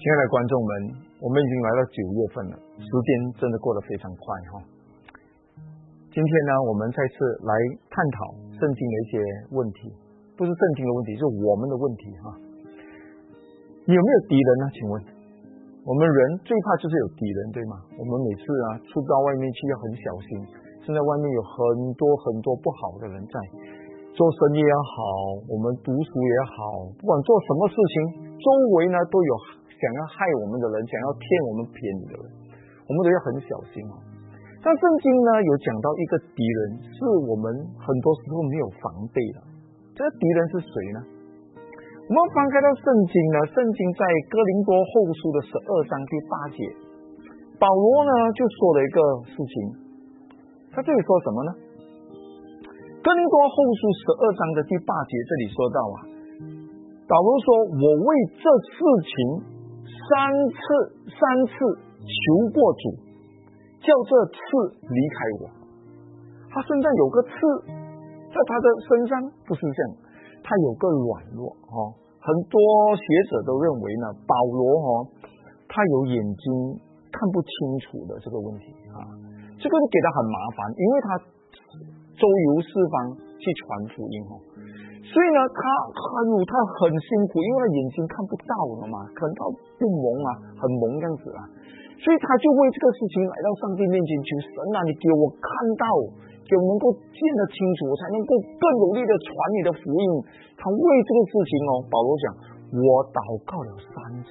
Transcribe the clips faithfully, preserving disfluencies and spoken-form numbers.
亲爱的观众们，我们已经来到九月份了，时间真的过得非常快哈。今天呢，我们再次来探讨圣经的一些问题，不是圣经的问题，是我们的问题哈。你有没有敌人呢？请问，我们人最怕就是有敌人，对吗？我们每次啊出到外面去要很小心，现在外面有很多很多不好的人在。做生意也好，我们读书也好，不管做什么事情，周围呢都有想要害我们的人，想要骗我们便宜的人，我们都要很小心哦。但圣经呢有讲到一个敌人，是我们很多时候没有防备的。这个敌人是谁呢？我们翻开到圣经呢，圣经在哥林多后书的十二章第八节，保罗呢就说了一个事情，他这里说什么呢？哥林多后书十二章的第八节这里说到啊，保罗说：“我为这事情三次三次求过主，叫这刺离开我。”他身上有个刺，在他的身上不是这样，他有个软弱哦。很多学者都认为呢，保罗哦，他有眼睛看不清楚的这个问题啊，这个给他很麻烦，因为他周游四方去传福音哦，所以呢，他很他很辛苦，因为他眼睛看不到了嘛，可能他不蒙啊，很蒙这样子啊，所以他就为这个事情来到上帝面前求神啊，你给我看到，给我能够见得清楚，我才能够更努力的传你的福音。他为这个事情哦，保罗讲，我祷告了三次，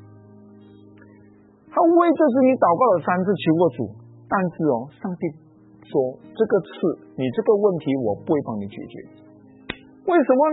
他为这事情祷告了三次求过主，但是哦，上帝说这个刺，你这个问题我不会帮你解决。为什么呢？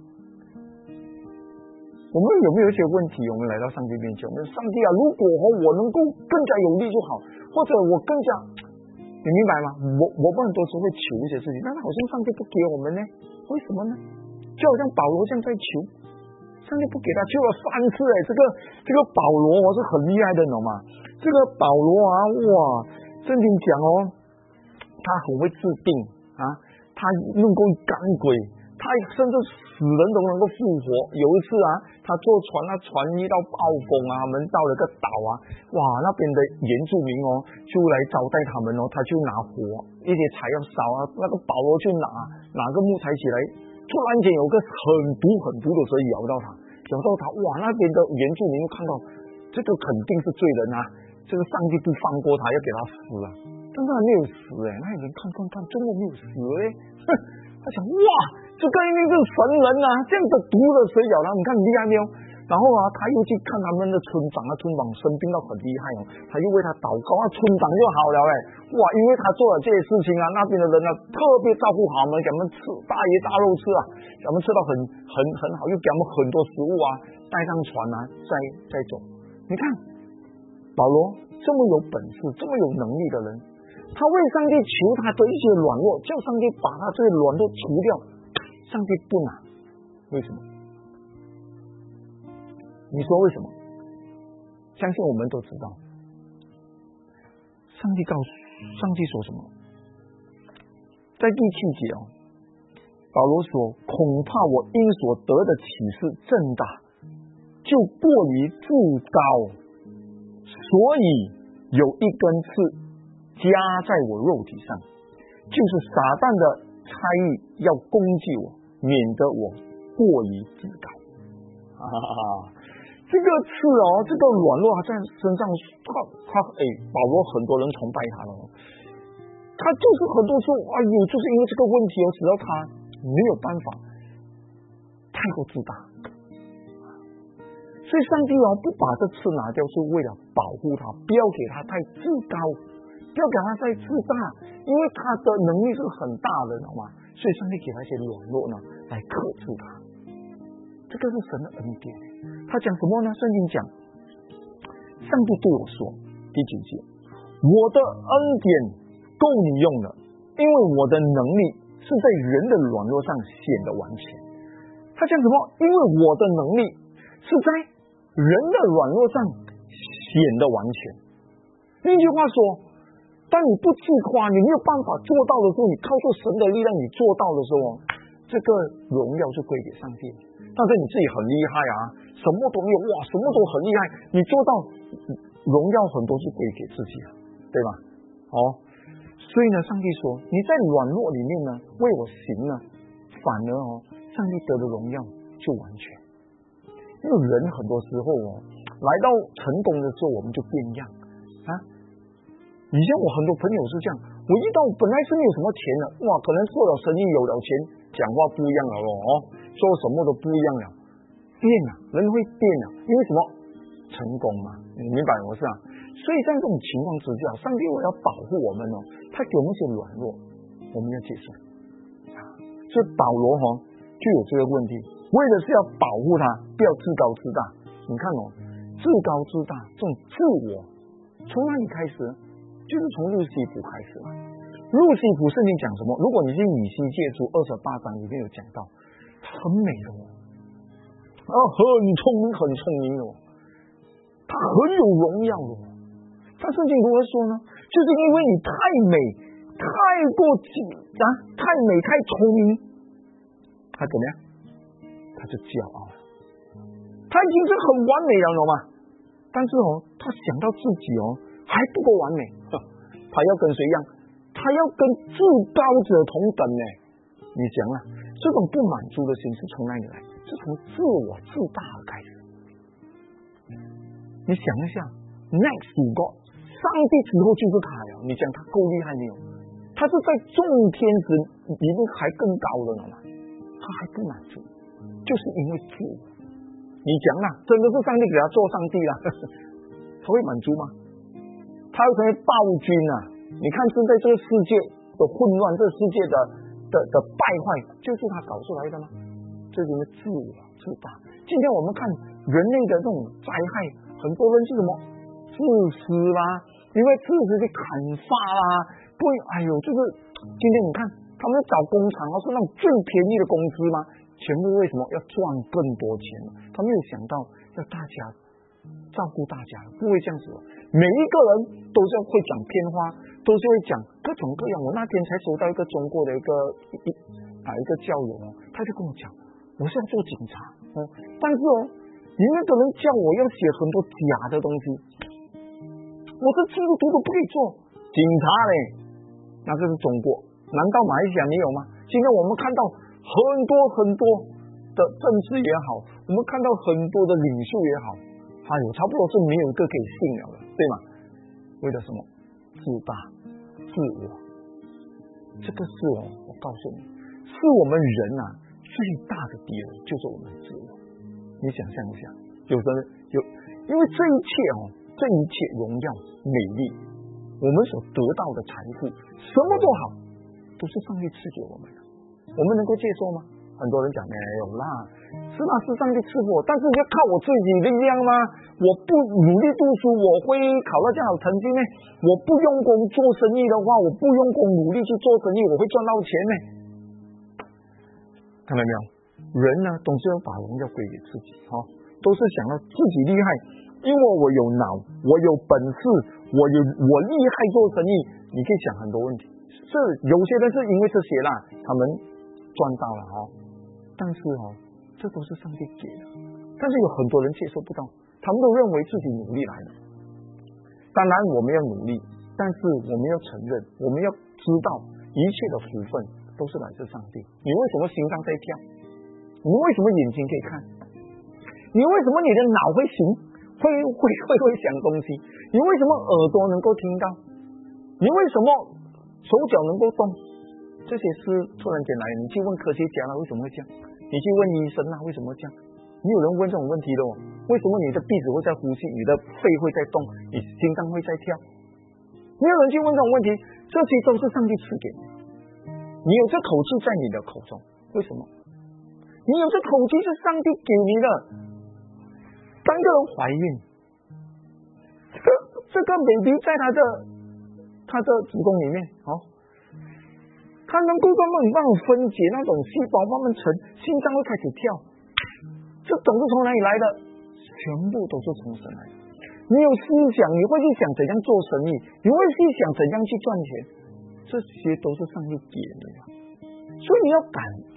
我们有没有一些问题，我们来到上帝面前，我们上帝啊，如果我能够更加有力就好，或者我更加，你明白吗？我我们很多时候会求一些事情，但是好像上帝不给我们呢，为什么呢？就好像保罗这样在求，上帝不给他，求了三次哎，这个这个保罗哦是很厉害的，懂吗？这个保罗啊，哇，圣经讲哦，他很会治病啊，他能够赶鬼，他甚至死人都能够复活。有一次啊，他坐船，他船遇到暴风啊，他们到了个岛啊，哇，那边的原住民哦，就来招待他们哦，他就拿火，一些柴要烧啊，那个保罗就拿拿个木材起来，突然间有个很毒很毒的蛇咬到他，咬到他，哇，那边的原住民就看到这个肯定是罪人啊，这个上帝不放过他，要给他死啊。但是还没有死哎，那有人看看看，真的没有死哎，他想哇，这个一定是神人啊，这样的毒的蛇咬他，你看厉害没有？然后啊，他又去看他们的村长啊，村长生病到很厉害哦，他又为他祷告，啊，村长就好了哎，哇，因为他做了这些事情啊，那边的人呢特别照顾好我们，给他们吃大鱼大肉吃啊，给他们吃到很很很好，又给他们很多食物啊，带上船啊，再再走。你看保罗这么有本事，这么有能力的人，他为上帝求他的一些软弱，叫上帝把他这些软弱除掉，上帝不拿，为什么？你说为什么？相信我们都知道，上帝告诉上帝说什么？在第七节哦，保罗说：“恐怕我因所得的启示正大，就过于自高，所以有一根刺加在我肉体上，就是撒旦的差役要攻击我，免得我过于自高。”啊，这个刺哦，这个软弱在身上，他他哎，保罗很多人崇拜他了，他就是很多时候，哎呦，就是因为这个问题哦，使到他没有办法，太过自大，所以上帝哦不把这刺拿掉，是为了保护他，不要给他太自高，不要给他太自大，因为他的能力是很大的，懂吗？所以上帝给他一些软弱呢，来克制他。这个是神的恩典。他讲什么呢？圣经讲，上帝对我说，第九节，我的恩典够你用了，因为我的能力是在人的软弱上显得完全。他讲什么？因为我的能力是在人的软弱上显得完全。另一句话说，当你不自夸，你没有办法做到的时候，你靠着神的力量你做到的时候，这个荣耀就归给上帝。 但是你自己很厉害啊，什么都没有，哇，什么都很厉害，你做到荣耀很多是归给自己啊，对吧？哦，所以呢，上帝说你在软弱里面呢为我行呢，反而哦，上帝得的荣耀就完全。因为人很多时候哦，来到成功的时候我们就变样啊。以前我很多朋友是这样，我遇到本来是没有什么钱的，哇，可能做了生意有了钱，讲话不一样了咯，哦，做什么都不一样了，变了，人会变了，因为什么？成功嘛，你明白我是啊？所以在这种情况之下，上帝为了保护我们哦，他给我们一些软弱，我们要接受。所以保罗哈就有这个问题，为的是要保护他，不要自高自大。你看哦，自高自大这种自我，从哪里开始？就是从路西弗开始嘛。路西弗圣经讲什么？如果你是以西结书二十八章里面有讲到，很美的哦，啊，很聪明，很聪明的哦，他很有荣耀的哦。但圣经如何说呢？就是因为你太美，太过啊，太美，太聪明，他怎么样？他就骄傲了。他已经是很完美了，懂吗？但是哦，他想到自己哦还不够完美，他要跟谁一样？他要跟至高者同等呢。你想啊，这种不满足的心是从哪里来？是从自我自大开始。你想一下 ，Next to God， 上帝之后就是他了。你讲他够厉害没有？他是在众天使里面还更高的了嘛？他还不满足，就是因为自我。你讲啦，真的是上帝给他做上帝啦，他会满足吗？他会成为暴君啊！你看现在这个世界的混乱，这个世界的的的败坏，就是他搞出来的吗？这是因为自我自大。今天我们看人类的这种灾害，很多人是什么自私啦，因为自私去砍伐啦，不会，哎呦，就是今天你看他们找工厂啊，是那种最便宜的工资吗？全部为什么要赚更多钱？他没有想到要大家照顾大家，不会这样子的。每一个人都是会讲偏花，都是会讲各种各样。我那天才收到一个中国的一个一啊一个教友哦，他就跟我讲，我是要做警察哦，但是哦，你那个人叫我要写很多假的东西，我是基督徒都不可以做警察嘞。那个是中国，难道马来西亚没有吗？今天我们看到很多很多的政治也好，我们看到很多的领袖也好，哎呦，差不多是没有一个可以信了的，对吗？为了什么？自大、自我，这个是哦，我告诉你，是我们人啊最大的敌人，就是我们自我。你想象一下，有的有，因为这一切哦，这一切荣耀、美丽，我们所得到的财富，什么都好，都是上帝赐给我们的。我们能够接受吗？很多人讲没有啦，是那是上帝赐福我，但是要靠我自己力量吗？我不努力读书，我会考到这样好成绩呢？我不用功做生意的话，我不用功努力去做生意，我会赚到钱呢？看到没有？人呢，总是要把荣耀归给自己，哈、哦，都是想到自己厉害，因为我有脑，我有本事，我有我厉害做生意，你可以想很多问题。是有些人是因为这些啦，他们赚到了哈、哦，但是哦，这都是上帝给的，但是有很多人接受不到，他们都认为自己努力来的。当然我们要努力，但是我们要承认，我们要知道一切的福分都是来自上帝。你为什么心脏在跳？你为什么眼睛可以看？你为什么你的脑会行，会会会会想东西？你为什么耳朵能够听到？你为什么手脚能够动？这些是突然间来，你去问科学家了，为什么会这样？你去问医生啊，为什么会这样？没有人问这种问题的哦。为什么你的鼻子会在呼吸，你的肺会在动，你心脏会在跳？没有人去问这种问题，这些都是上帝赐给你。你有这口气在你的口中，为什么？你有这口气是上帝给你的。当个人怀孕，这个这个 baby 在他的他的子宫里面，哦，他能够慢慢慢慢分解那种细胞，慢慢成，心脏会开始跳。这种是从哪里来的？全部都是从神来的。你有思想，你会去想怎样做生意，你会去想怎样去赚钱，这些都是上帝给你的。所以你要感恩，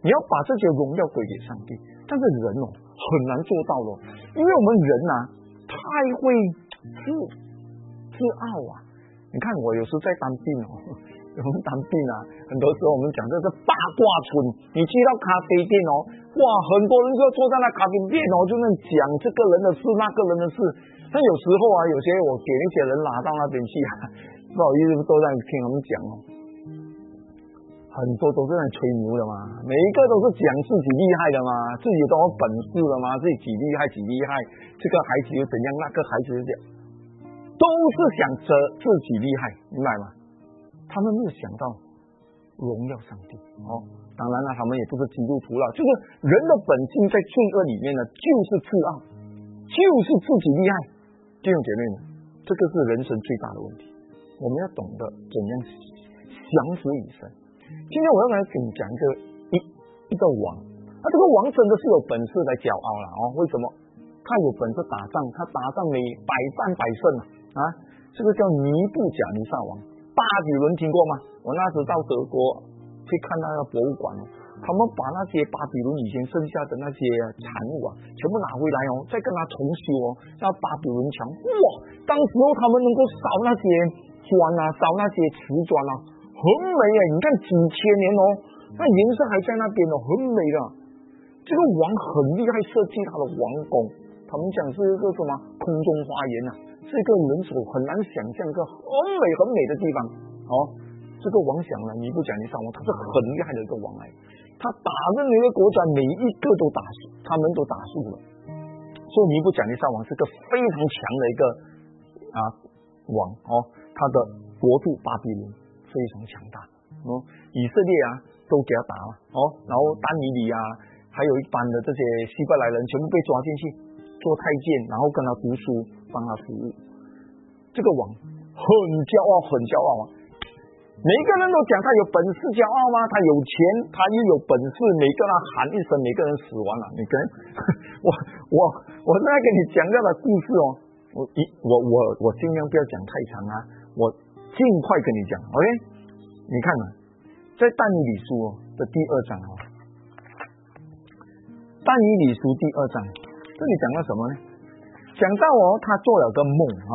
你要把这些荣耀归给上帝。但是人哦很难做到了，因为我们人啊太会自自傲啊。你看我有时在当兵哦，我们当兵啊，很多时候我们讲这是八卦村。你去到咖啡店哦，哇，很多人就坐在那咖啡店哦，就能讲这个人的事那个人的事。但有时候啊，有些我给那些人拉到那边去啊，不好意思，都在听他们讲哦。很多都是在吹牛的嘛，每一个都是讲自己厉害的嘛，自己都有本事的嘛，自己几厉害几厉害，这个孩子又怎样，那个孩子又怎样，都是想着自己厉害，明白吗？他们没有想到荣耀上帝哦。当然了，他们也不是基督徒了，就是人的本性在罪恶里面呢，就是自傲，就是自己厉害。弟兄姐妹们，这个是人生最大的问题，我们要懂得怎样降服于神。今天我要来跟你讲一个一一个王，那这个王真的是有本事来骄傲了哦。为什么？他有本事打仗，他打仗每百战百胜啊！这个叫尼布甲尼撒王，巴比伦听过吗？我那时到德国去看那个博物馆哦，他们把那些巴比伦以前剩下的那些产物啊，全部拿回来哦，再跟他重修哦，那巴比伦墙，哇！当时候他们能够烧那些砖啊，烧那些瓷砖啊。很美啊！你看几千年哦，那颜色还在那边哦，很美的。这个王很厉害，设计他的王宫，他们讲是一个什么空中花园啊，是一个人手很难想象一个很美很美的地方哦。这个王想了，尼布甲尼撒王，他是很厉害的一个王来，他打任何一个国家，每一个都打输，他们都打输了。所以尼布甲尼撒王是个非常强的一个啊王哦，他的国度巴比伦非常强大哦，以色列啊都给他打了哦，然后丹尼里啊，还有一班的这些希伯来人全部被抓进去做太监，然后跟他读书，帮他服务。这个王很骄傲，很骄傲啊！每个人都讲他有本事骄傲吗？他有钱，他又有本事，每个人喊一声，每个人死完了。你跟我我我在跟你讲这样的故事哦，我一我我我尽量不要讲太长啊，我尽快跟你讲 ，OK？ 你看啊，在但以理书的第二章哦，但以理书第二章，这里讲到什么呢？讲到哦，他做了个梦啊。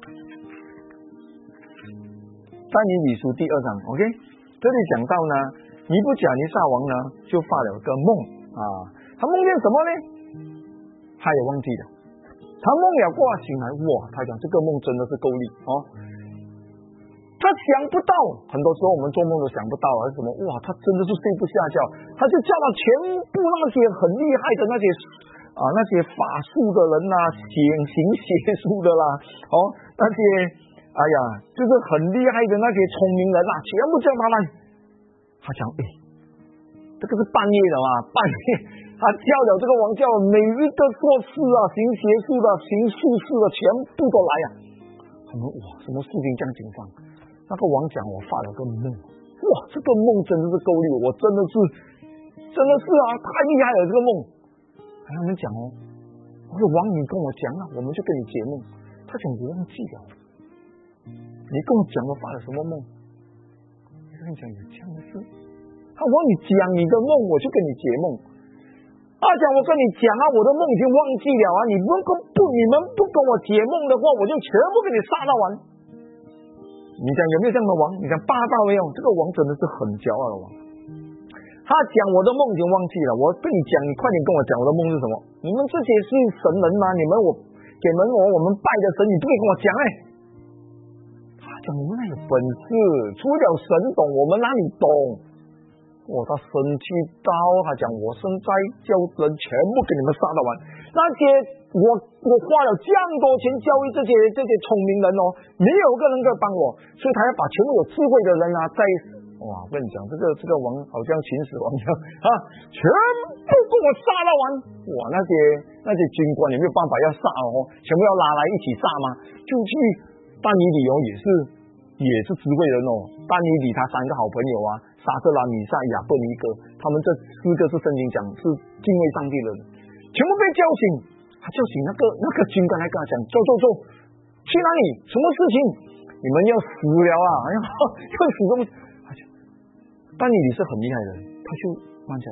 但以理书第二章 ，OK？ 这里讲到呢，尼布甲尼撒王呢就发了个梦啊，他梦见什么呢？他也忘记了。他梦了过醒来，哇！他讲这个梦真的是够力哦。他想不到，很多时候我们做梦都想不到还是什么，哇！他真的是睡不下觉，他就叫了全部那些很厉害的那些啊那些法术的人呐、啊，行行邪术的啦，哦，那些哎呀，就是很厉害的那些聪明人啊，全部叫他来。他讲，哎，这个是半夜的嘛，半夜。他叫了这个王，叫每一个做事啊、行邪术的、行术士的，全部都来啊！他们哇，什么事情这样紧张？那个王讲，我发了个梦，哇，这个梦真的是够力，我真的是，真的是啊，太厉害了这个梦。还他们讲哦，我说王，你跟我讲啊，我们就跟你解梦。他讲我忘记了，你跟我讲我发了什么梦？我跟你讲有这样的事。他说你讲你的梦，我就跟你解梦。他讲我跟你讲啊，我的梦已经忘记了啊！你们不不，你们不跟我解梦的话，我就全部给你杀到完。你讲有没有这样的王？你讲霸道没有？这个王真的是很骄傲的王。他讲我的梦已经忘记了，我跟你讲，你快点跟我讲我的梦是什么？你们这些是神人吗？你们我给们我我们拜的神，你不可以跟我讲哎。他讲我们哪有本事？除了神懂，我们哪里懂？哇，他生气到他讲，我现在叫人全部给你们杀到完。那些我我花了这样多钱教育这些这些聪明人哦，没有一个人可以帮我，所以他要把全部有智慧的人啊，在哇，我跟你讲，这个这个王好像秦始皇一样啊，全部给我杀到完。哇，那些那些军官也没有办法要杀哦，全部要拉来一起杀吗？就去但以理哦，也是也是智慧人哦。但以理他三个好朋友啊，沙瑟拉、米赛、亚伯尼哥，他们这四个是圣经讲是敬畏上帝的人，全部被叫醒。他叫醒那个那个军官来跟他讲，走走走，去哪里？什么事情？你们要死了啊！哎呀，要死什么？但以理是很厉害的人，他就慢下来，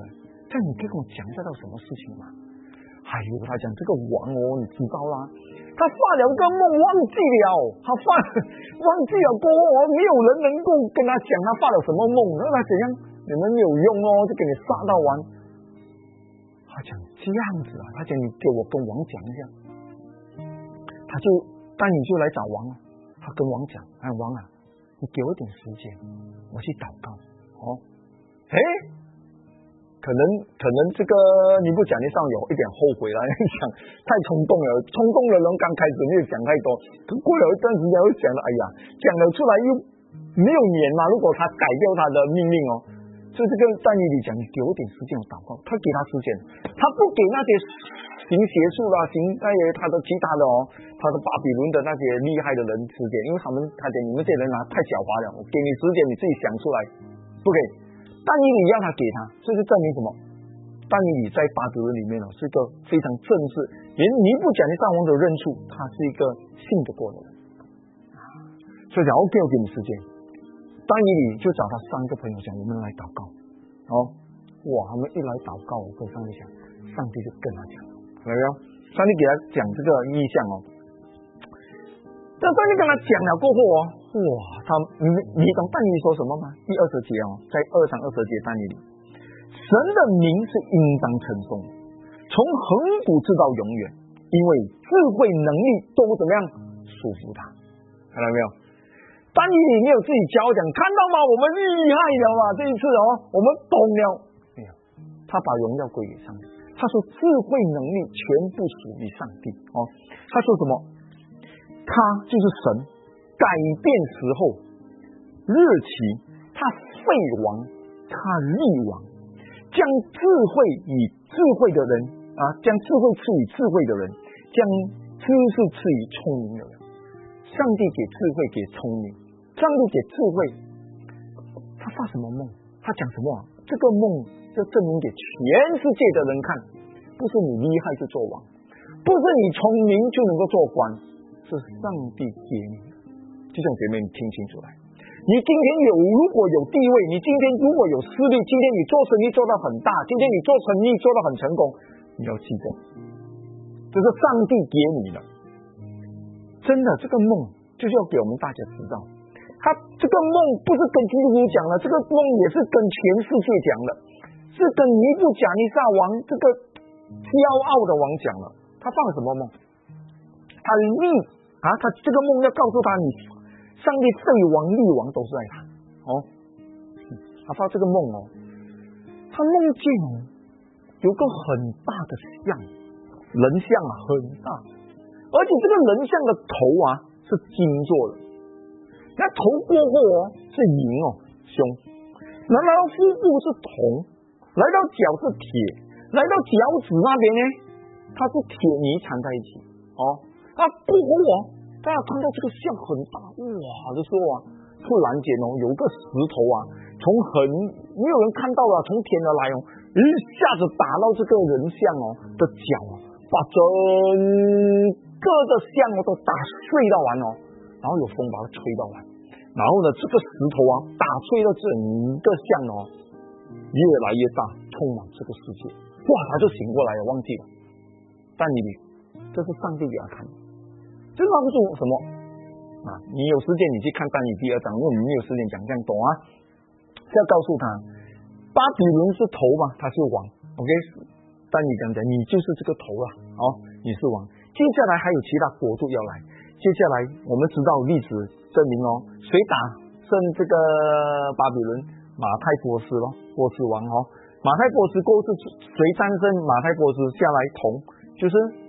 但你可以跟我讲这到什么事情吗？哎呦，他讲这个王哦，你知道啦，他发了个梦忘记了，他发忘记了过后哦，没有人能够跟他讲他发了什么梦，那他怎样？你们没有用哦，就给你杀到完。他讲这样子啊，他讲你给我跟王讲一下，他就但你就来找王，他跟王讲，哎王啊，你给我点时间，我去祷告哦。哎。可能可能这个尼布甲尼撒王有一点后悔了，想太冲动了，冲动的人刚开始没有讲太多，可过了一段时间又想了，哎呀，讲了出来又没有免嘛，如果他改掉他的命令哦，所以这个但以理讲，你给我点时间我祷告，他给他时间，他不给那些行邪术啦，行那些他的其他的哦，他的巴比伦的那些厉害的人时间，因为他们他讲你们这些人啊太狡猾了，我给你时间你自己想出来，不给。但以理要他给他，这是证明什么？但以理在巴比伦里面哦，是一个非常正式，连尼布甲尼撒王都认出他是一个信得过的人。所以讲 OK， 我给你时间。但以理就找他三个朋友讲，我们来祷告。哦，哇，他们一来祷告，我跟上帝讲，上帝就跟他讲，有没有？上帝给他讲这个意象哦。但上帝跟他讲了过后哦。哇，他你你懂但以理说什么吗？第二十节哦，在二章二十节但以理，神的名是应当称颂，从恒古直到永远，因为智慧能力都怎么样束缚他，看到没有？但以理没有自己教讲，看到吗？我们厉害了嘛！这一次哦，我们懂了。没有，他把荣耀归给上帝。他说智慧能力全部属于上帝哦。他说什么？他就是神。改变时候日期，他废王，他立王，将智慧与智慧的人啊，将智慧赐予智慧的人，将知识赐予聪明的人。上帝给智慧，给聪明，上帝给智慧。他发什么梦？他讲什么？这个梦就证明给全世界的人看，不是你厉害就做王，不是你聪明就能够做官，是上帝给你。弟兄姐妹，你听清楚来，你今天有如果有地位，你今天如果有势力，今天你做生意做到很大，今天你做生意做到很成功，你要记得，这是上帝给你的。真的，这个梦就是要给我们大家知道，他这个梦不是跟基督徒讲的，这个梦也是跟全世界讲的，是跟尼布甲尼撒王这个骄傲的王讲了。他放了什么梦？他立啊，他这个梦要告诉他，你上帝废王立王都是在他哦。他发这个梦哦，他梦见哦有个很大的像，人像啊很大，而且这个人像的头啊是金做的，那头过后哦是银哦胸，然后腹部是铜，来到脚是铁，来到脚趾那边呢，它是铁泥缠在一起哦。那过后哦，大家看到这个像很大，哇的时候啊，突然间哦有个石头啊，从很没有人看到了，从天而来哦，一下子打到这个人像哦的脚啊，把整个的像哦都打碎到完哦，然后有风把它吹到完，然后呢这个石头啊打碎了整个像哦，越来越大，充满这个世界，哇，他就醒过来了，忘记了。但你这是上帝给他看的，这告诉什么啊？你有时间你去看但以理第二章，因为我们没有时间讲这样懂啊。是要告诉他，巴比伦是头嘛，他是王 ，OK？ 但你讲讲，你就是这个头了，哦，你是王。接下来还有其他国度要来，接下来我们知道历史证明哦，谁打胜这个巴比伦？马太波斯咯，波斯王哦，马太波斯过是谁战胜马太波斯下来同？就是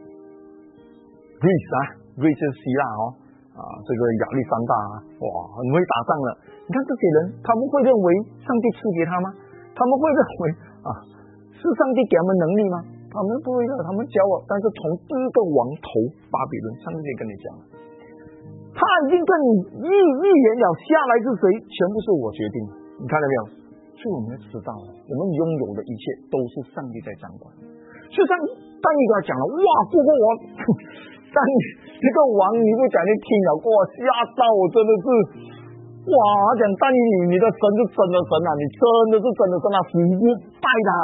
Greece 啊 ，Greece 是希腊哦，啊，这个亚历山大啊，哇，很会打仗了。你看这些人，他们会认为上帝赐给他吗？他们会认为啊，是上帝给他们能力吗？他们不会的，他们骄傲。但是从第一个王头巴比伦，上帝跟你讲了，他已经跟你预预言了下来是谁，全部是我决定的。你看到没有？所以我们要知道，我们拥有的一切都是上帝在掌管。就像但以理跟他讲了，哇，过过我，但这个王你不讲，你听了过，吓到我真的是，哇！他讲但以理，你的神是真的神啊，你真的是真的神啊，服不拜他，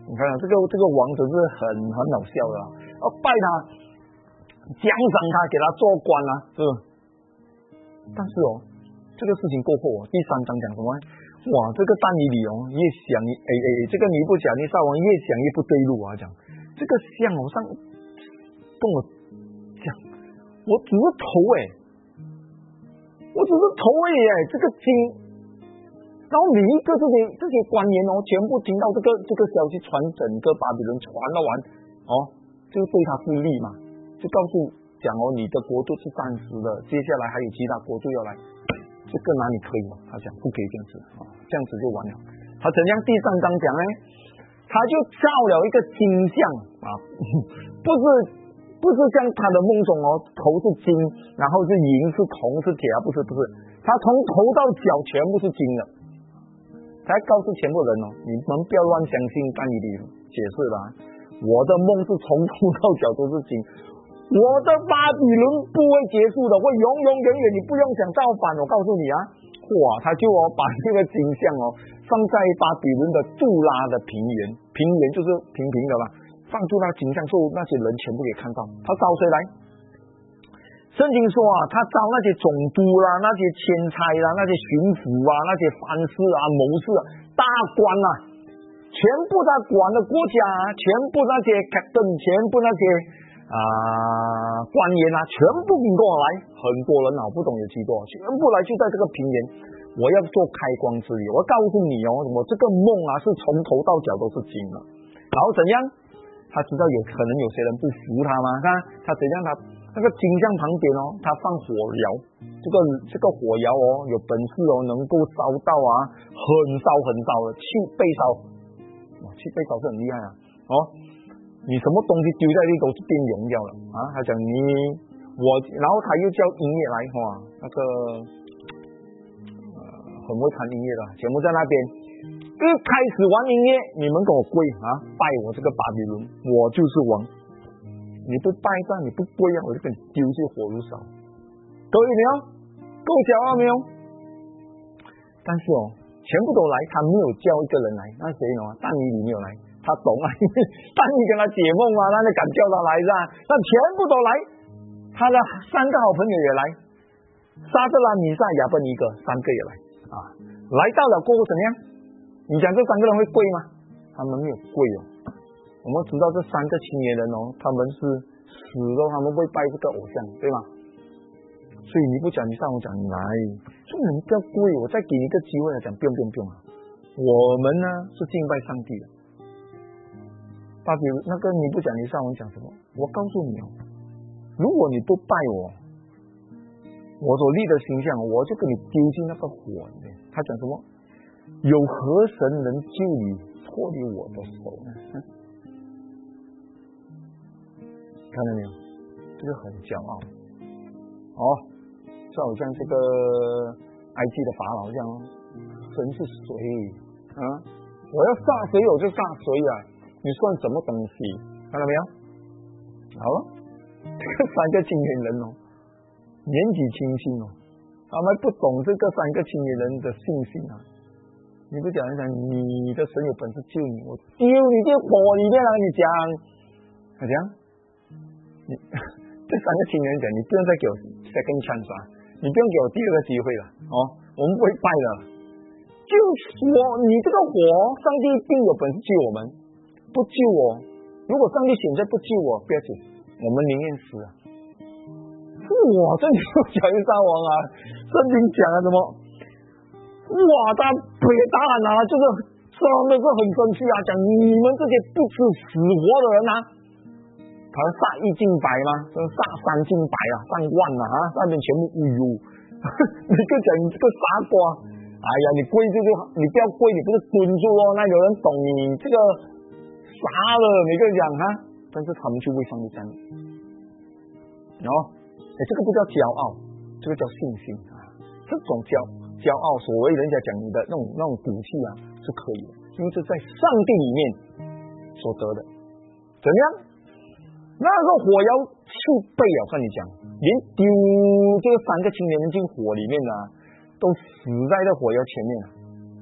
你看这个这个王子是很很好笑的啊，要拜他，奖赏他，给他做官啊，是不是？但是哦，这个事情过后哦，第三章讲什么？哇，这个但以理哦，越想哎哎，这个尼布甲尼撒王越想越不对路啊，讲这个像哦上跟我讲，我只是头哎，我只是头而已哎，这个经。然后每一个这些这些官员哦，全部听到这个这个消息传整个巴比伦传了完哦，就对他不利嘛，就告诉讲哦，你的国度是暂时的，接下来还有其他国度要来，这个哪里可以？他讲不可以这样子啊，这样子就完了。他怎样？第三章讲呢，他就造了一个金像啊，不是不是像他的梦中哦，头是金，然后是银是铜是铁啊，不是不是，他从头到脚全部是金的。才告诉全部人哦，你们不要乱相信但以理解释了、啊，我的梦是从头到脚都是金，我的巴比伦不会结束的，会永永远远，你不用想造反，我告诉你啊，哇，他就哦把这个金像哦放在巴比伦的杜拉的平原，平原就是平平的嘛，放住那金像，所以那些人全部给看到，他找谁来？圣经说啊，他招那些总督啦、那些钦差啦、那些巡抚啊、那些藩士啊、谋士啊、大官啊，全部他管的国家啊，全部那些 captain， 全部那些啊、呃、官员啊，全部过来，很多人脑不懂有几多，全部来就在这个平原，我要做开光之礼，我告诉你哦，我这个梦啊是从头到脚都是金的，然后怎样？他知道有可能有些人不服他吗？看他怎样他。那个金像旁边哦，他放火窑，这个这个火窑哦，有本事哦，能够烧到啊，很烧很烧的，气被烧，哇，气被烧是很厉害啊，哦，你什么东西丢在地都是变熔掉了啊。他讲你我，然后他又叫音乐来哇，那个呃很会弹音乐的，节目在那边，一开始玩音乐，你们给我跪啊，拜我这个巴比伦，我就是王。你不拜上，你不跪啊，我就给你丢进火炉烧。各位没有？够骄傲没有？但是哦，全部都来，他没有叫一个人来，那谁呢？但以理没有来，他懂啊，因为但以跟他解梦嘛，那就敢叫他来是吧？那全部都来，他的三个好朋友也来，沙特拉、米萨、亚伯尼格三个也来啊，来到了过后怎么样？你讲这三个人会跪吗？他们没有跪哦。我们知道这三个青年人哦，他们是死了，他们会拜这个偶像，对吗？所以你不讲，你上午讲来，说你们不要跪，我再给你一个机会来讲，不用不用不用啊！我们呢是敬拜上帝的。巴比那个你不讲，你上午讲什么？我告诉你哦，如果你不拜我，我所立的形象，我就给你丢进那个火里面。他讲什么？有何神能救你脱离我的手呢？看到没有？这个很骄傲哦，就好像这个埃及的法老这样，神是谁啊？我要杀谁我就杀谁啊！你算什么东西？看到没有？好了，这个三个青年人哦，年纪轻轻哦，他们不懂这个三个青年人的信心啊！你不讲一讲，你的神有本事救你，我丢你进火里面了，你讲，他讲。你这三个青年讲，你不用再给我 second chance 啊，你不用给我第二个机会了哦，我们不会拜的。就我你这个火，上帝一定有本事救我们，不救我，如果上帝选择不救我，不要紧，我们宁愿死啊。是我这里又讲一大王啊，圣经讲了什么？哇，他别打喊啊，就是真的是很生气啊，讲你们这些不知死活的人啊。他杀一斤白吗？这杀三斤白啊，上万啊！啊，上面全部哎呦，你就讲你这个傻瓜！哎呀，你跪就是你不要跪，你不是蹲住哦，那有人懂你这个傻了，你就讲哈。但是他们就为上帝站立，哦，哎，这个不叫骄傲，这个叫信心啊。这种骄骄傲，所谓人家讲你的那种那种骨气啊，是可以的，因为是在上帝里面所得的。怎么样？那个火窑气背啊，我跟你讲，连丢这个三个青年人进火里面啊，都死在这火窑前面了。但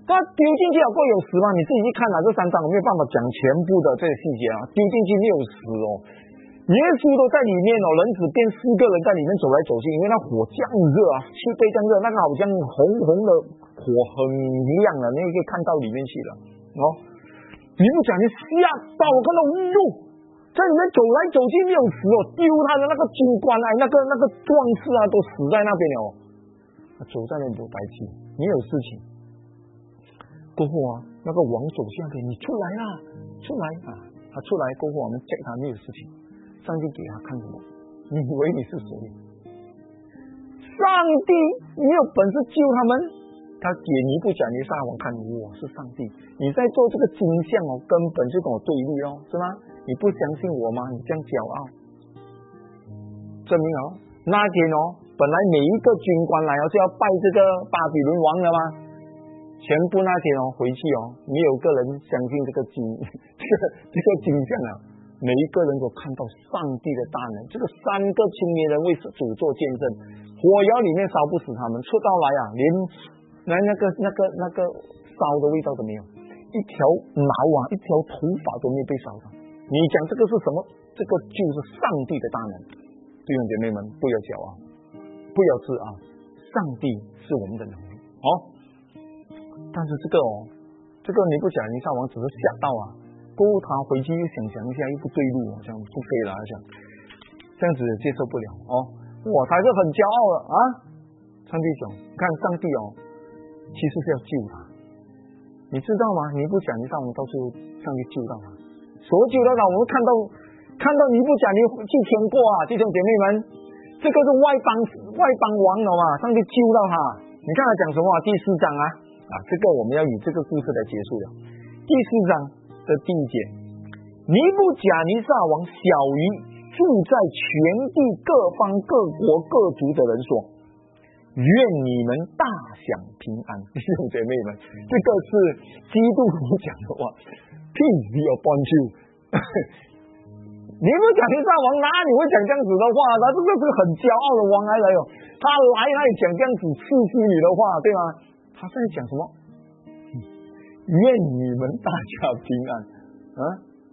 他丢进去有够有死吗？你自己去看啊，这三章我没有办法讲全部的这个细节啊。丢进去没有死哦，耶稣都在里面哦，人子变四个人在里面走来走去，因为那火这样热啊，气被这样热，那个好像红红的火很亮了，那个可以看到里面去了哦。尼布甲尼吓到，我看到哟，在里面走来走去没有死哦，丢他的那个军官啊，那个那个壮士啊，都死在那边了哦。他走在那里白气，没有事情。过后啊，那个王走下来，你出来啦，出来啊！他出来过后，我们见他没有事情。上帝给他看什么？你以为你是谁？上帝，你有本事救他们？他给尼布甲尼撒王看，我是上帝，你在做这个金像哦，根本就跟我对立哦，是吗？你不相信我吗？你这样骄傲，证明哦，那天哦，本来每一个军官来哦就要拜这个巴比伦王了吗？全部那天哦回去哦，没有个人相信这个金这个这个金像啊，每一个人都看到上帝的大能。这个三个青年人为主做见证，火窑里面烧不死他们，出到来啊，连那那个那个那个烧的味道都没有，一条毛啊，一条头发都没有被烧到。你讲这个是什么？这个就是上帝的大能。弟兄姐妹们，不要骄傲，不要自傲，上帝是我们的能力哦。但是这个哦，这个尼布甲尼撒王只是吓到啊，过后他回去又想想一下，又不对路，好像不对了，想这样子接受不了哦。哇，他就很骄傲了啊！上帝讲，看上帝哦，其实是要救他，你知道吗？尼布甲尼撒王到最后，上帝救到他，所救到他，我们看到看到尼布甲尼去天过啊，弟兄姐妹们，这个是外邦外邦王了嘛，上帝救到他。你看他讲什么、啊？第四章啊。啊，这个我们要以这个故事来结束了。第四章的第一节，尼布甲尼撒王小于住在全地各方各国各族的人说：“愿你们大享平安。”弟兄姐妹们，这个是基督徒讲的话 ，Peace be upon you 。尼布甲尼撒王哪里会讲这样子的话？他这个是很骄傲的王来了哟，他来那里讲这样子刺激你的话，对吗？他在讲什么？愿你们大家平安啊！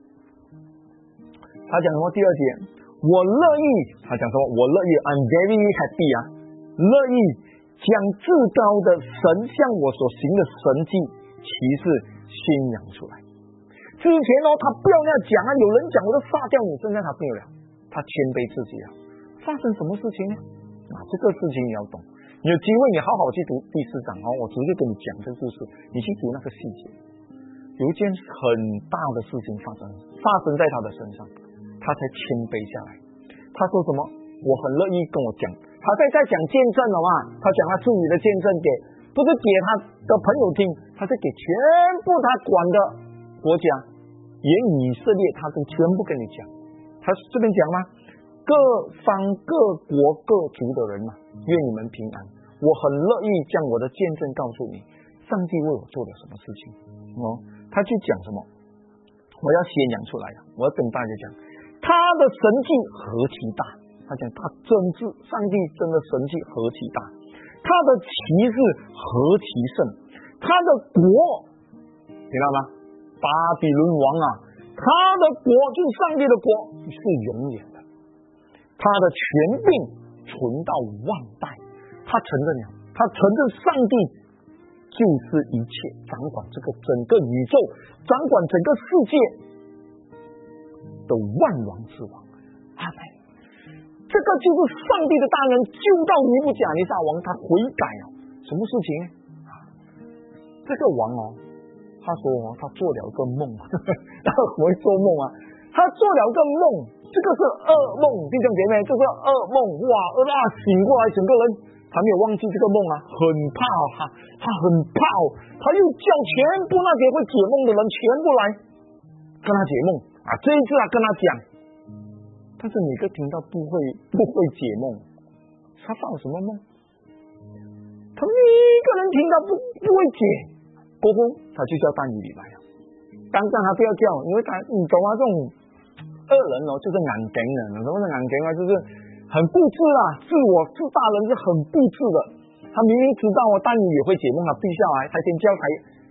他讲什么？第二节，我乐意。他讲什么？我乐意 ，I'm very happy 啊，乐意将至高的神向我所行的神迹奇事宣扬出来。之前哦，他不要那样讲啊，有人讲我都杀掉你，现在他没有了，他谦卑自己了。发生什么事情呢？啊，这个事情你要懂。你有机会，你好好去读第四章哦。我直接跟你讲这个故事，你去读那个细节。有一件很大的事情发生，发生在他的身上，他才谦卑下来。他说什么？我很乐意跟我讲。他在在讲见证了嘛？他讲他自己的见证给，不是给他的朋友听，他是给全部他管的国家，连以色列他都全部跟你讲。他这边讲吗？各方各国各族的人嘛，愿你们平安。我很乐意将我的见证告诉你，上帝为我做了什么事情哦。他就讲什么，我要宣扬出来了。我要跟大家讲，他的神迹何其大！他讲他真是上帝真的神迹何其大，他的旗帜何其盛，他的国，听到吗？巴比伦王啊，他的国就是上帝的国，是永远的。他的权柄存到万代，他承认了，他承认上帝就是一切掌管这个整个宇宙，掌管整个世界的万王之王。阿们。这个就是上帝的大能救到尼布甲尼撒王，他悔改了。什么事情呢？这个王哦，他说哦，他做了个梦，他很会做梦啊，他做了个梦。这个是噩梦，弟兄姐妹，这是噩梦哇！啊，醒过来，整个人他没有忘记这个梦啊，很怕他，他很怕，他又叫全部那些会解梦的人全部来跟他解梦啊。这一次啊，跟他讲，但是每个听到不会不会解梦，他放什么梦？他每一个人听到不不会解，过后他就叫但以理来了。当然他不要叫，因为他你懂吗？这种恶人哦，就是眼镜人，什么是眼镜啊？就是很固执啊，自我自大人是很固执的。他明明知道哦，但你也会解梦啊，必下来，他先叫他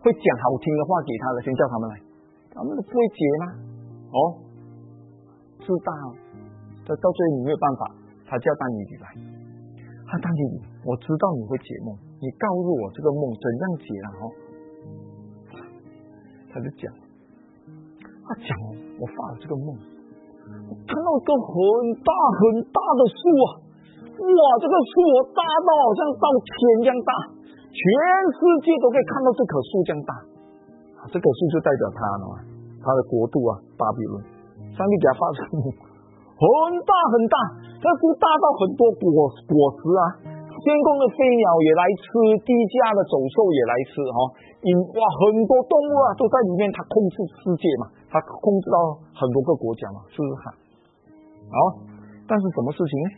会讲好听的话给他的，先叫他们来，他们都不会解吗？哦，自大，这到最后你没有办法，他叫但以理来，他但以理，我知道你会解梦，你告诉我这个梦怎样解啊？哦，他就讲，他讲哦，我发了这个梦，我看到一个很大很大的树啊，哇，这个树我大到好像到天这样大，全世界都可以看到这棵树这样大，这棵树就代表他了嘛，他的国度啊，巴比伦。上帝给他发这个梦，很大很大，这树大到很多果果实啊，天空的飞鸟也来吃，地下的走兽也来吃哈、哦，哇，很多动物啊都在里面，他控制世界嘛，他控制到很多个国家嘛，是不是哈？好，但是什么事情呢？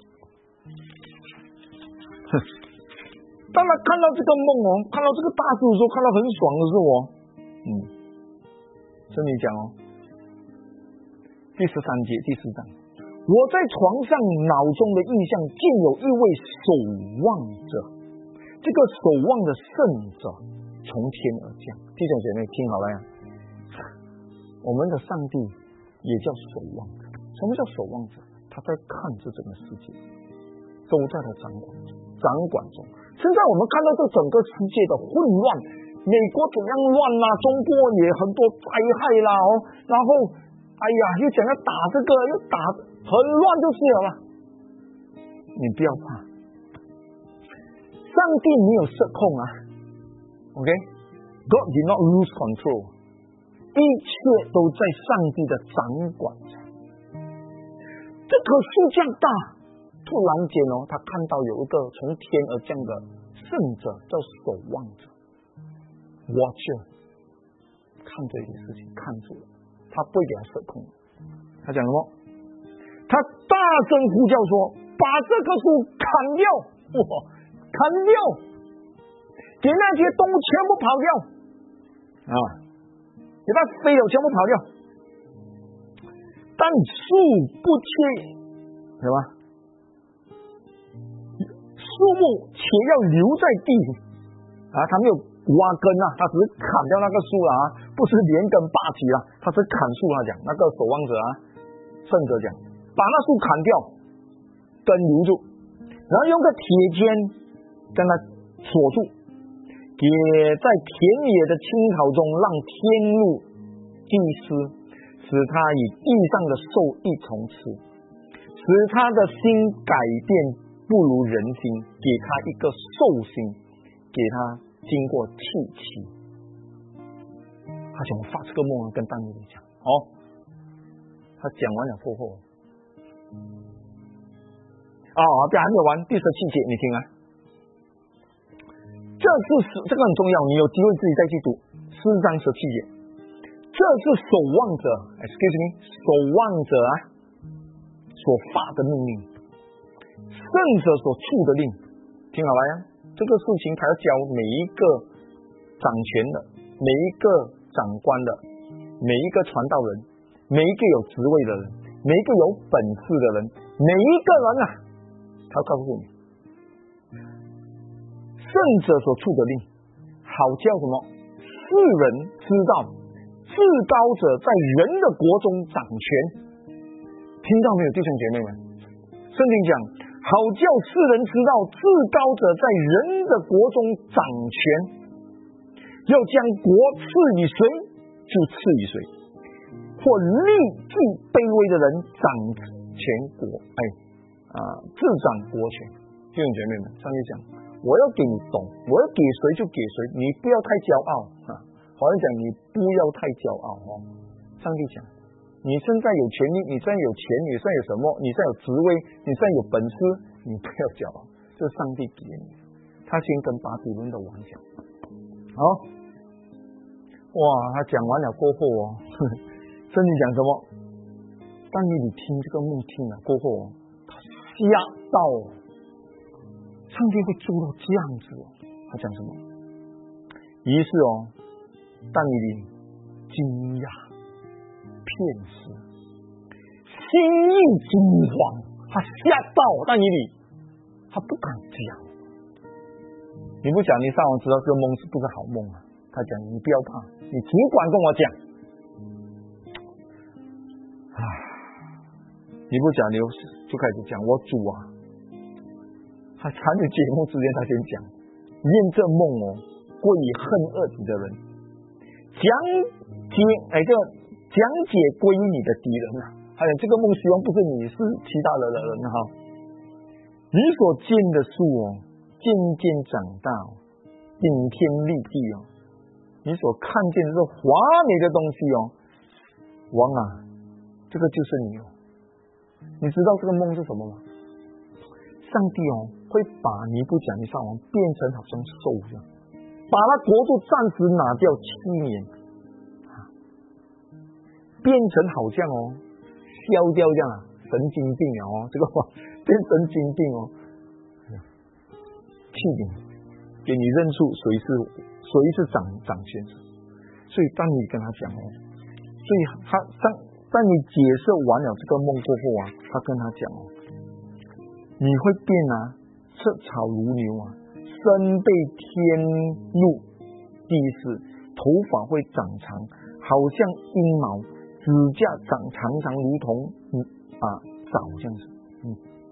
当他看到这个梦哦，看到这个大树的时候，看到很爽的时候哦，嗯，真理讲哦，第十三节第四章，我在床上脑中的印象见有一位守望者，这个守望的圣者从天而降。弟兄姐妹听好了呀，我们的上帝也叫守望者。什么叫守望者？他在看着整个世界，都在他掌管掌管中。现在我们看到这整个世界的混乱，美国怎样乱啦、啊，中国也很多灾害啦哦，然后哎呀又讲要打这个又打，很乱就是了嘛。你不要怕，上帝没有失控啊 ，OK， God did not lose control， 一切都在上帝的掌管下。这棵树这样大，突然间哦，他看到有一个从天而降的圣者，叫守望者 ，Watcher， 看这件事情，看住了，他不会给他失控。他讲什么？他大声呼叫说：“把这棵树砍掉！哇，砍掉！给那些动物全部跑掉啊！给它飞了，全部跑掉。但树不切，对吧？树木且要留在地里啊！他没有挖根啊，他只是砍掉那个树了啊，不是连根拔起了，他是砍树。他讲那个守望者啊，圣者讲，把那树砍掉，根留住，然后用个铁尖将它锁住，也在田野的青草中让天路祭司，使他与地上的兽一同吃，使他的心改变不如人心，给他一个兽心，给他经过气息。他想发这个梦跟但以理讲，哦，他讲完了过后，哦，还没有完，第十七节你听啊，这是这个很重要，你有机会自己再去读四章十七节，这是守望者 ，excuse me， 守望者啊所发的命令，圣者所出的令，听好了呀，这个事情他要教每一个掌权的，每一个长官的，每一个传道人，每一个有职位的人，每一个有本事的人，每一个人啊，他告诉你，圣者所出的令，好叫什么？世人知道至高者在人的国中掌权。听到没有，弟兄姐妹们？圣经讲，好叫世人知道至高者在人的国中掌权，要将国赐予谁就赐予谁，或立据卑微的人掌权国，哎啊，自掌国权。弟兄姐妹们，上帝讲，我要给你懂，我要给谁就给谁，你不要太骄傲啊！好像讲你不要太骄傲哦。上帝讲，你现在有权利，你现在有钱，你现在有什么，你现在有职位，你现在有本事，你不要骄傲，这是上帝给你。他先跟巴比伦的王讲，好、哦，哇，他讲完了过后哦，圣经讲什么？但你你听这个梦听了过后哦，他吓到了，上帝会做到这样子哦。他讲什么？于是哦，但以理惊讶片时，心意惊慌，他吓到但以理，他不敢讲。你不讲，你上网知道这个梦是不是好梦啊？他他讲你不要怕，你尽管跟我讲。啊，尼布甲尼撒王就开始讲，我主啊，他参与节目之前他先讲，愿这梦哦归于恨恶己的人，讲解哎这讲解归于你的敌人啊。还有这个梦希望不是你，是其他的人哈。你所见的树哦，渐渐长大，顶天立地哦。你所看见的是华美的东西哦，王啊，这个就是你哦。你知道这个梦是什么吗？上帝哦会把尼布甲尼撒王变成好像兽一样，把他国度暂时拿掉七年，变成好像哦消掉这样啊，神经病啊哦，这个变神经病哦，气你，给你认出谁是谁是掌掌权者。所以当你跟他讲哦，所以他当当你解释完了这个梦过后啊，他跟他讲哦，你会变啊，色草如牛啊，身被天怒地势，头发会长长，好像鹰毛。指甲长长长，如同嗯啊枣这样子，嗯。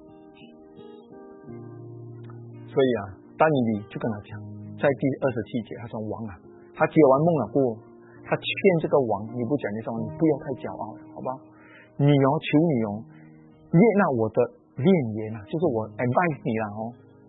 所以啊，但以理就跟他讲，在第二十七节，他说王啊，他解完梦了过，他劝这个王，你不讲你说你不要太骄傲了，好吧？你哦，求你哦，悦纳我的谏言啊，就是我 advise 你啦哦，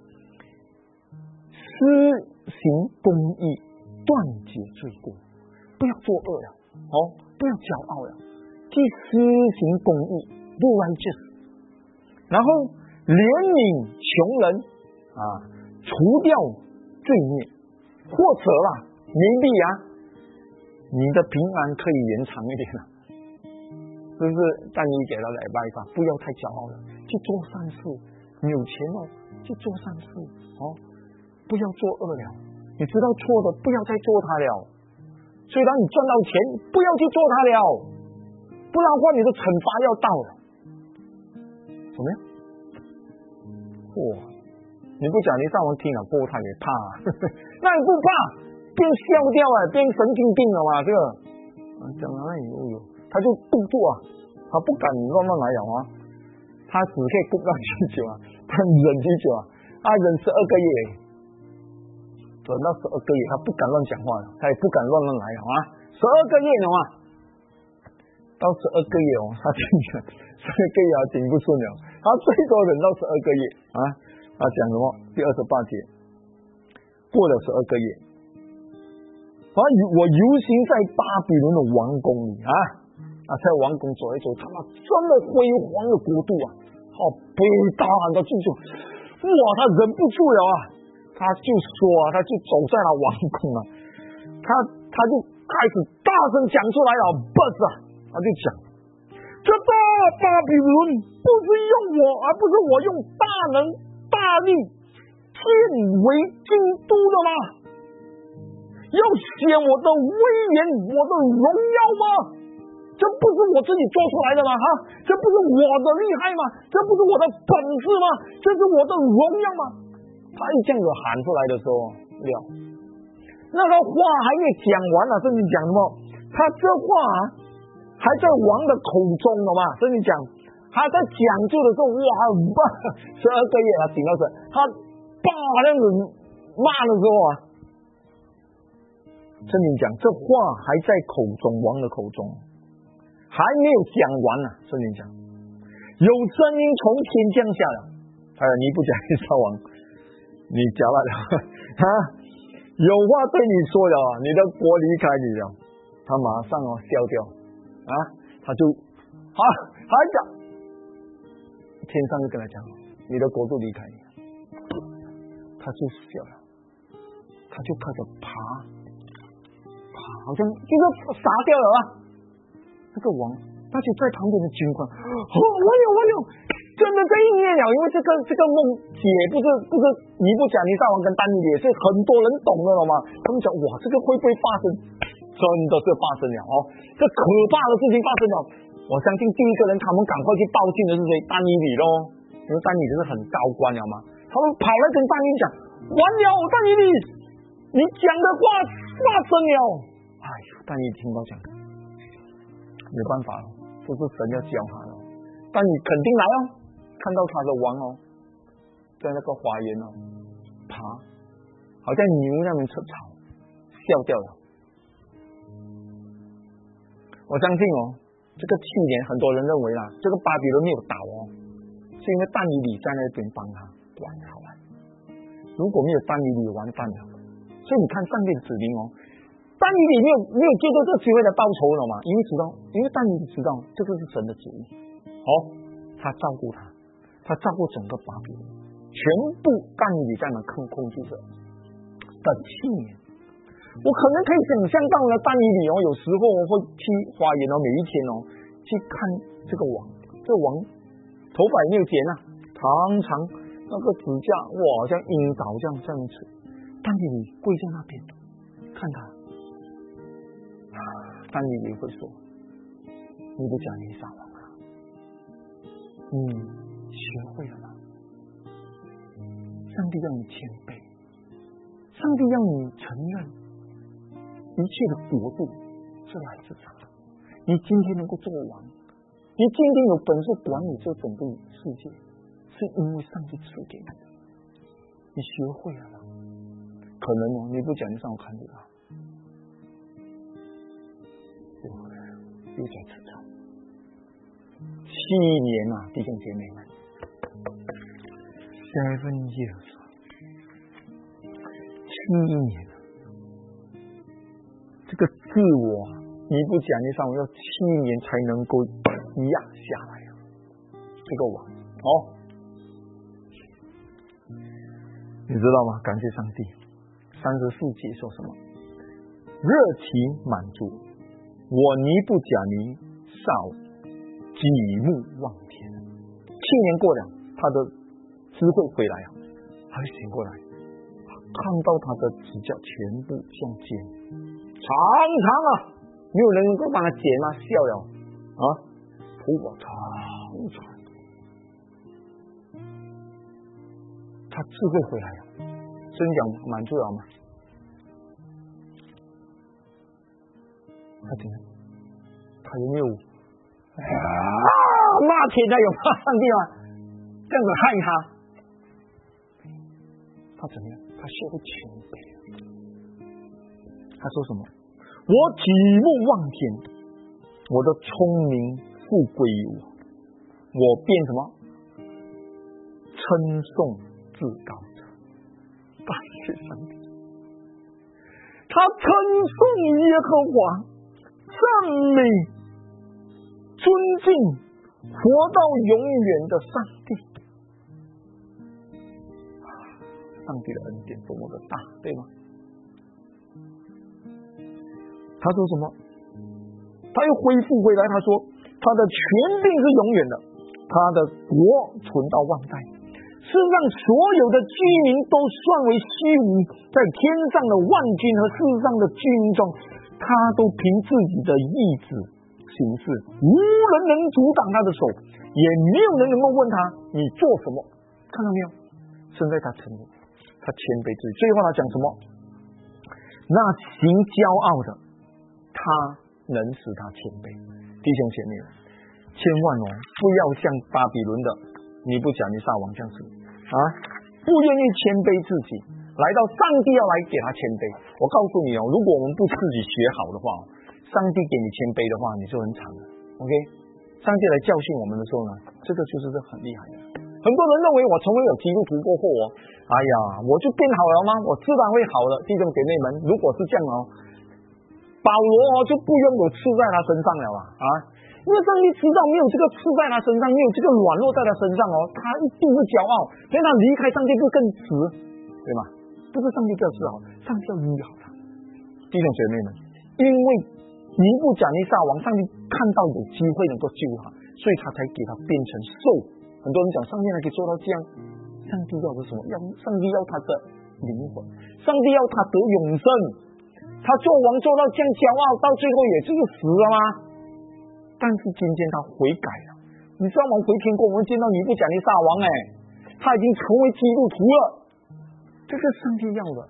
施行公义，断绝罪过，不要作恶了，哦。不要骄傲了，去施行公义 ，do righteous， 然后怜悯穷人啊，除掉罪孽，或者啦 ，maybe 啊，你的平安可以延长一点了，是不是？但你给他来拜吧，不要太骄傲了，去做善事，你有钱哦，去做善事哦，不要做恶了，你知道错的，不要再做它了。虽然你赚到钱，不要去做它了，不然的话你的惩罚要到了。怎么样？哇！你不讲，你上网听了过后他也怕、啊，那你不怕，变笑掉了，变神经病了嘛？这个，啊，讲了那有有，他就不做啊，他不敢乱乱来了啊，他只可以不让许久啊，他忍许久啊，他忍十二个月。等到十二个月，他不敢乱讲话了，他也不敢乱乱来了啊！十二个月了啊，到十二个月哦，他听讲十二个月啊顶不顺了，他最多忍到十二个月啊！他讲什么？第二十八节，过了十二个月，啊，我游行在巴比伦的王宫里啊啊，在王宫走一走，他妈这么辉煌的国度啊，好北大喊的进去，哇，他忍不住了啊！他就说啊，他就走在了王宫啊，他他就开始大声讲出来了 ，boss 啊，他就讲，这大巴比伦不是用我，而不是我用大能大力建为京都的吗？要显我的威严，我的荣耀吗？这不是我自己做出来的吗？哈，这不是我的厉害吗？这不是我的本事吗？这是我的荣耀吗？他一这样子喊出来的时候，了，那个话还没讲完了，圣经讲什么？他这话啊，还在王的口中了嘛？圣经讲，他在讲究的时候，哇，十二个月啊，顶到是，他爸这样子骂的时候啊，圣经讲这话还在口中，王的口中，还没有讲完呢、啊。圣经讲，有声音从天降下了，哎呀，尼布甲尼撒王。你讲了啊，有话对你说了啊，你的国离开你了，他马上哦笑掉啊，他就啊还讲，天上就跟他讲，你的国度离开你，他就笑了，他就开始爬，爬好像就是傻掉了啊，这个王，他就在旁边的军官，哦，我有我有。真的在应验了，因为这个这个梦解不是不是尼布甲尼撒王跟但以理也是很多人懂了了嘛？他们讲哇，这个会不会发生？真的是发生了哦，这可怕的事情发生了。我相信第一个人他们赶快去报信的是谁？但以理咯，因为但以理是很高官了嘛。他们跑来跟但以理讲，完了，但以理，你讲的话发生了。哎呦，但你听到讲，没办法了，这是神要教他的。但你肯定来哦，看到他的王哦，在那个花园哦爬，好像牛那边吃草，笑掉了。我相信哦，这个去年很多人认为啦，这个巴比伦没有倒哦，是因为但以理在那边帮他管好了。如果没有但以理，完蛋了。所以你看上帝的指令哦，但以理没有没有接受这个机会来报仇了嘛？因为知道，因为但以理知道这个是神的旨意。哦，他照顾他，他照顾整个巴比伦，全部但以理在那控控制着的七年。我可能可以想象到呢，但以理哦，有时候会去花园哦，每一天哦去看这个王，这个王头发也没有剪啊，常常那个指甲哇，好像樱桃这样这样子。但以理跪在那边看他，但以理会说：“你不讲你撒谎啊，你学会了吗？上帝要你谦卑，上帝要你承认。”一切的国度是来自他。你今天能够做王，你今天有本事管理这整个世界，是因为上帝赐给你的。你学会了吗？可能哦，你不讲，你上我看着他，又在吃草。七年啊，弟兄姐妹们 ，seven years， 七年。这个自我，你不讲，你上我要七年才能够压下来啊！这个王哦，你知道吗？感谢上帝，三十四节说什么？热情满足，我尼布甲尼撒举目望天。七年过了，他的智慧回来啊，他醒过来，看到他的指甲全部向肩。长长啊，没有人能够帮他剪吗？笑了啊，头发长长，他智慧回来了，真讲满足了吗？他怎样？他有没有啊骂天他有骂上帝吗？这样子害他，他怎么样？他学会谦卑。他说什么？我举目望天，我的聪明复归于我，我便什么？称颂至高者，感谢上帝。他称颂耶和华，赞美、尊敬活到永远的上帝。上帝的恩典多么的大，对吗？他说什么？他又恢复回来，他说他的权柄是永远的，他的国存到万代。世上所有的居民都算为虚无，在天上的万军和世上的军中，他都凭自己的意志行事，无人能阻挡他的手，也没有人能够问他你做什么。看到没有？现在他承认，他谦卑自己。最后他讲什么？那行骄傲的，他能使他谦卑。弟兄姐妹们，千万哦，不要像巴比伦的尼布甲尼撒王这样子啊，不愿意谦卑自己，来到上帝要来给他谦卑。我告诉你哦，如果我们不自己学好的话，上帝给你谦卑的话，你就很惨了。OK， 上帝来教训我们的时候呢，这个就是很厉害的。很多人认为我成为有基督徒过后哦，哎呀，我就变好了吗？我自然会好的。弟兄姐妹们，如果是这样哦，保罗哦就不拥有刺在他身上了啊啊！因为上帝知道没有这个刺在他身上，没有这个软弱在他身上哦，他一定会骄傲，所以他离开上帝不更迟，对吗？不是上帝不要治好，上帝要医好他。弟兄姐妹们，因为尼布甲尼撒王，上帝看到有机会能够救他，所以他才给他变成兽。很多人讲上帝还可以做到这样，上帝要的是什么？要上帝要他的灵魂，上帝要他得永生。他做王做到这样骄傲，到最后也就是死了吗？但是今天他悔改了。你知道我们回天国，我们见到尼布甲尼撒王，哎，他已经成为基督徒了。这是上帝要的。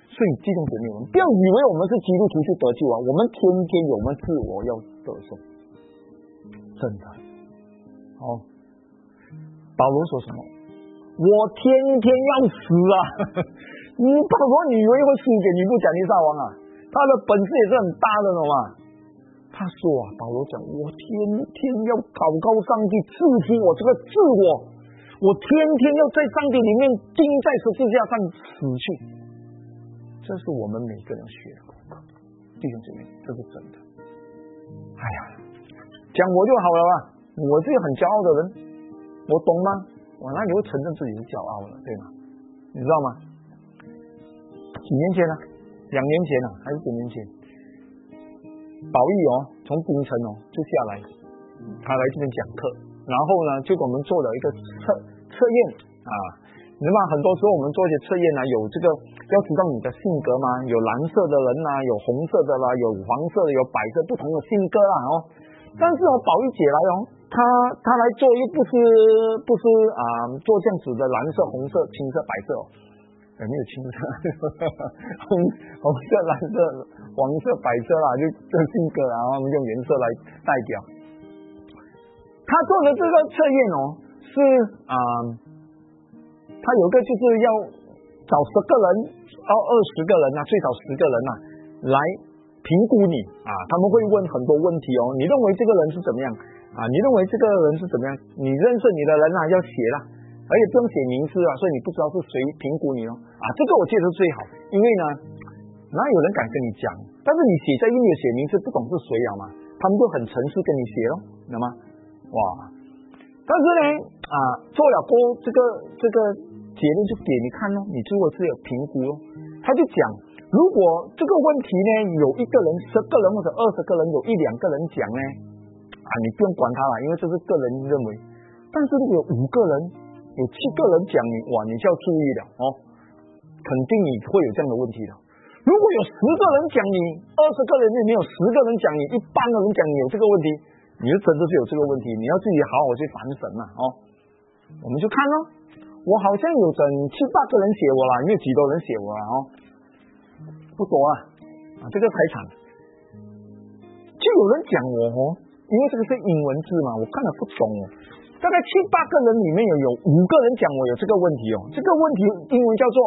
所以弟兄姐妹们，不要以为我们是基督徒就得救啊，我们天天有我们自我要得胜，真的。好，保罗说什么？我天天要死啊！你保罗你以为会输给尼布甲尼撒王啊？他的本事也是很大的，懂吗？他说啊，保罗讲，我天天要祷告上帝赐福我这个自我，我天天要在上帝里面钉在十字架上死去。这是我们每个人学的功课，弟兄姐妹，这是真的。哎呀，讲我就好了吧，我是很骄傲的人，我懂吗？我哪里会承认自己是骄傲的，对吗？你知道吗？几年前呢、啊？两年前呢、啊？还是几年前？宝义哦，从槟城哦就下来，他来这边讲课，然后呢就给我们做了一个测测验啊。你知道很多时候我们做一些测验啊，有这个要知道你的性格吗？有蓝色的人呐、啊，有红色的啦，有黄色的，有白色，不同的性格啦哦。但是哦，宝义姐来哦，他他来做又不是不是啊，做这样子的蓝色、红色、青色、白色哦。有没有青色、红红色、蓝色、黄色、白色啦？就这性格，然后我们用颜色来代表。他做的这个测验哦，是啊、呃，他有一个就是要找十个人到二十个人呐、啊，最少十个人呐、啊，来评估你啊。他们会问很多问题哦，你认为这个人是怎么样啊？你认为这个人是怎么样？你认识你的人啊，要写啦。而且不用写名字啊，所以你不知道是谁评估你哦。啊，这个我觉得最好，因为呢，哪有人敢跟你讲？但是你写在印里写名字，不懂是谁了嘛？他们就很诚实跟你写咯，知道吗？哇！但是呢，啊，做了过这个这个结论就给你看咯，你如果是有评估咯，他就讲，如果这个问题呢，有一个人、十个人或者二十个人，有一两个人讲呢，啊，你不用管他了，因为这是个人认为。但是如果有五个人，有七个人讲你，哇，你就要注意了哦，肯定你会有这样的问题的。如果有十个人讲你，二十个人里面有十个人讲你，一半的人讲你有这个问题，你就真的是有这个问题，你要自己好好去反省了哦。我们就看咯，我好像有整七八个人写我了，没有几多人写我了哦，不多啊，啊，这个财产就有人讲我哦，因为这个是英文字嘛，我看了不懂哦。大概七八个人里面有有五个人讲我有这个问题哦，这个问题英文叫做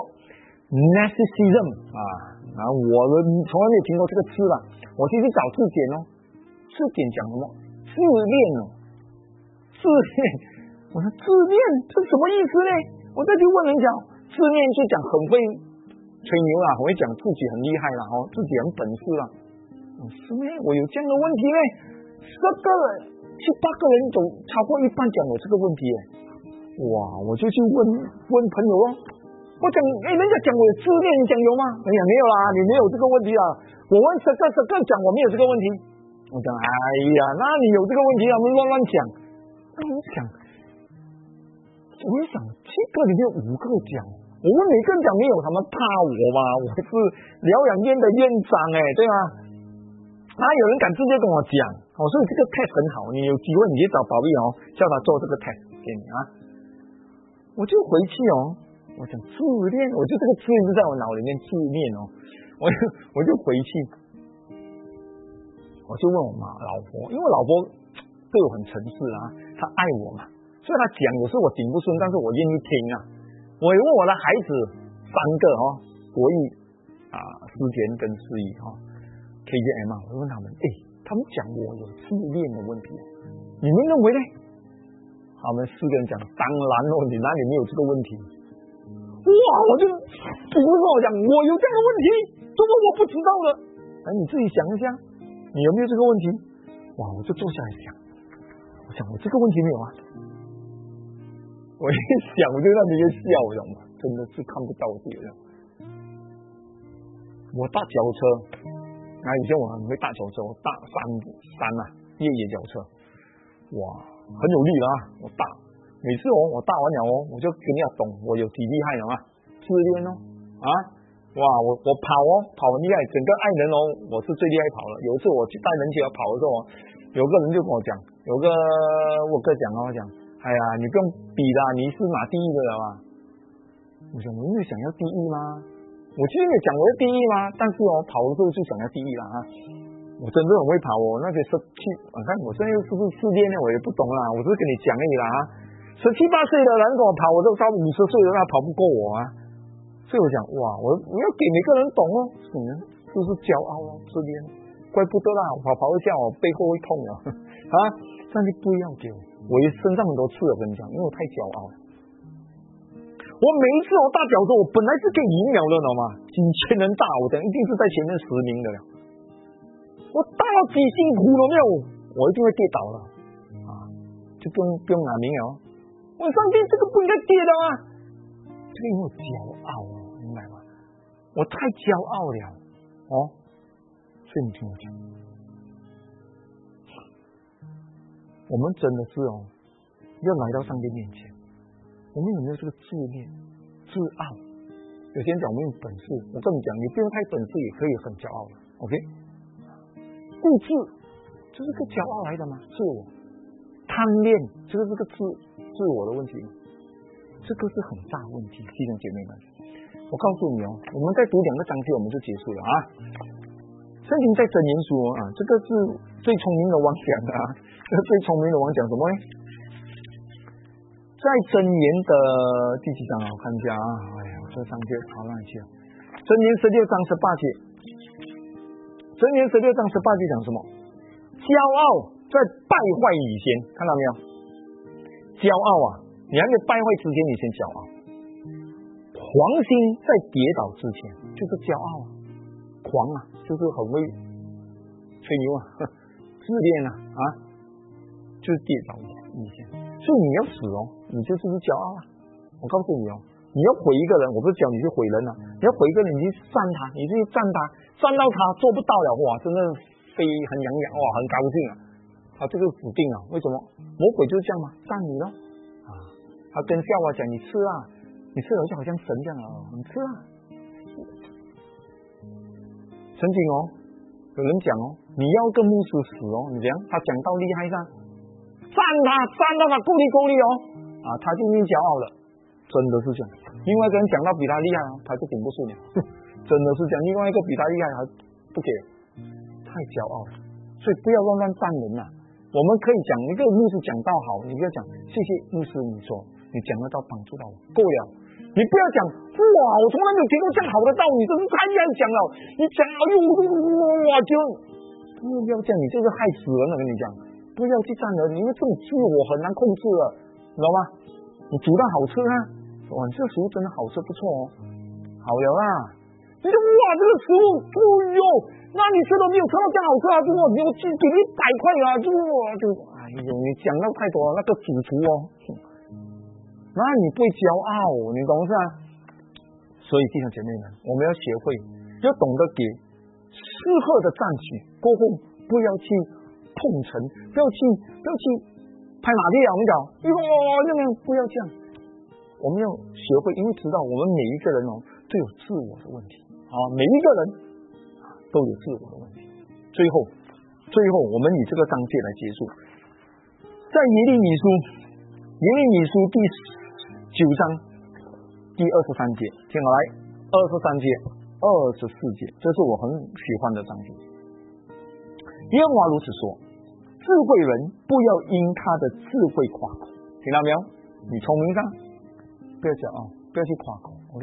narcissism 啊，啊，我从来没有听过这个词了，我就去找字典哦，字典讲什么？自恋哦，自恋，我说自恋这什么意思呢？我再去问人讲，自恋就讲很会吹牛啦，很会讲自己很厉害啦，哦，自己很本事啦，是呢，我有这样的问题呢，十个人。七八个人总超过一半讲我这个问题耶，哇！我就去问问朋友哦，我讲，哎，人家讲我有自恋，你讲有吗？哎呀，没有啦，你没有这个问题啊。我问十个十个讲我没有这个问题，我讲，哎呀，那你有这个问题啊？我们乱乱讲。那我想，我一想，七个里面有五个讲，我问每个人讲没有，他们怕我嘛？我是疗养院的院长哎，对吗？哪有人敢直接跟我讲？哦，所以这个 test 很好，你有机会你去找宝贝哦，叫他做这个 test 给你啊。我就回去哦，我想自恋，我就这个字一直在我脑里面自恋哦，我就我就回去，我就问我妈老婆，因为老婆对我很诚实啊，她爱我嘛，所以她讲有时候我顶不顺，但是我愿意听啊。我也问我的孩子三个哦，国语啊、思甜跟思怡哈 ，K J M 啊，我问他们，哎。他们讲我有自恋的问题，你们认为呢？他们四个人讲，当然哦，你哪里没有这个问题？哇，我就不是跟我讲，我有这样的问题，怎么我不知道呢？哎，你自己想一下，你有没有这个问题？哇，我就坐下来想，我想我这个问题没有啊。我一想，我就在那边笑，知道吗？真的是看不到别人。我搭脚车。那以前我很会搭脚车，我搭山山啊，越野脚车，哇，很有力了啊！我搭，每次哦，我搭完了哦，我就跟人家懂，我有几厉害了啊，自恋哦，啊，哇，我我跑哦，跑很厉害，整个爱人哦，我是最厉害跑了。有一次我去带人去跑的时候，有个人就跟我讲，有个我哥讲啊，我讲，哎呀，你不用比啦，你是拿第一的了嘛。我想，我没有想要第一吗？ 我今天没讲我是第一吗？但是哦，跑的时候就想要第一了啊！我真的很会跑哦，那些十七，我看我现在是不是试炼呢？我也不懂啦，我只是跟你讲而已啦啊！十七八岁的人跟我跑，我都到五十岁了，他跑不过我啊！所以我讲哇，我我要给每个人懂哦，嗯，是不是骄傲哦？自恋，怪不得啦，我跑跑一下我背后会痛啊！啊，上帝不要给我，我身上很多刺，我跟你讲，因为我太骄傲了。我每一次我大脚的时候，我本来是可以赢了的，知道吗？几千人大，我讲一定是在前面十名的了。我大到几辛苦了没有？我一定会跌倒了啊！就不用不用拿名了。我上帝，这个不应该跌的啊！这个因为我骄傲啊，明白吗？我太骄傲了哦，所以你听我讲，我们真的是哦，要来到上帝面前。我们有没有这个自恋、自傲？有些人讲我们有本事，我跟你讲，你不用太本事也可以很骄傲的 ，OK？ 固执，这是个骄傲来的吗？自我贪恋，这个是个自自我的问题，这个是很大问题，弟兄姐妹们，我告诉你哦，我们再读两个章节我们就结束了啊。圣经在箴言书啊，这个是最聪明的王讲的啊，这个最聪明的王讲什么呢？在箴言的第几章啊？我看一下啊，哎呀，这章节好乱去啊。箴言十六章十八节，箴言十六章十八节讲什么？骄傲在败坏以前，看到没有？骄傲啊，你还没败坏之前，你先骄傲。狂心在跌倒之前，就是骄傲啊，狂啊，就是很会吹牛啊，自恋啊啊，就是跌倒以前。所以你要死哦，你就是骄傲啊！我告诉你哦，你要毁一个人，我不是教你去毁人啊，你要毁一个人，你去赞他，你去赞他，赞到他做不到了，哇，真的飞很洋洋，哇，很高兴啊！啊，这个死定了，为什么？魔鬼就是这样嘛，赞你咯啊！他跟夏娃讲，你吃啊，你吃了就好像神这样啊，你吃啊。曾经哦，有人讲哦，你要跟牧师死哦，你怎样？他讲到厉害上。赞他，赞到他够力够力哦，啊，他就变骄傲了，真的是这样。另外一个人讲到比他厉害啊，他就顶不顺了，真的是这样。另外一个比他厉害还不给，太骄傲了。所以不要乱乱赞人呐、啊。我们可以讲一个牧师讲道好，你不要讲谢谢牧师，你说你讲得到帮助到我，够了。你不要讲哇，我从来没有听过这样好的道理，真是太厉害讲了。你讲哎呦哇就不要这样，你就是害死人了，跟你讲。不要去赞人，因为这种自我很难控制了，知道吗？你煮的好吃啊，哇，这个食物真的好吃，不错哦，好了啦。你说哇，这个食物，哎呦，那你吃都没有吃到这样好吃啊，就我我给你一百块啊，就就哎呦，你讲到太多了，那个主厨哦，那你不会骄傲，你懂是啊？所以弟兄姐妹们，我们要学会，要懂得给适合的赞许，过后不要去。碰沉，不要去，不要去拍马屁啊！我们讲，哇，那个不要这样。我们要学会，因为知道我们每一个人哦都有自我的问题啊，每一个人都有自我的问题。最后，最后我们以这个章节来结束，在耶利米书，耶利米书第九章第二十三节，听好来，二十三节、二十四节，这是我很喜欢的章节。耶和华如此说：智慧人不要因他的智慧夸口，听到没有？你聪明上，不要骄傲，不要去夸口 ，OK？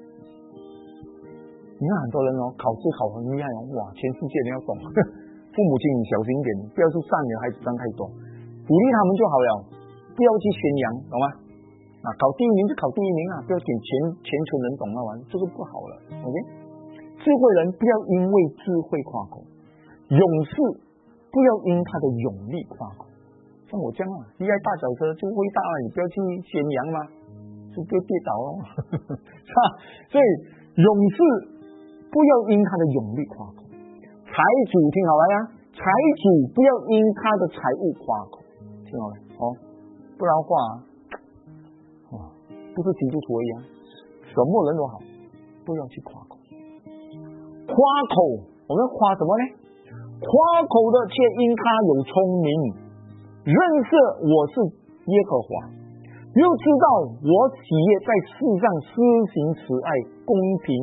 你看很多人哦，考试考很厉害哦，哇，全世界你要懂。父母亲你小心一点，不要去善良孩子占太多，鼓励他们就好了，不要去宣扬，懂吗？啊，考第一名就考第一名啊，不要给全全村人懂了完，这个不好了 ，OK？ 智慧人不要因为智慧夸口。勇士不要因他的勇力夸口，像我这样啊，厉害大小车就伟大了，你不要去宣扬嘛，就不要跌倒哦，是吧？所以勇士不要因他的勇力夸口，财主听好了呀，财主不要因他的财物夸口，听好了哦，不然的话，哇，不是基督徒而已啊，什么人都好，不要去夸口，夸口我们要夸什么呢？夸口的却因他有聪明，认识我是耶和华，又知道我喜悦在世上施行慈爱、公平、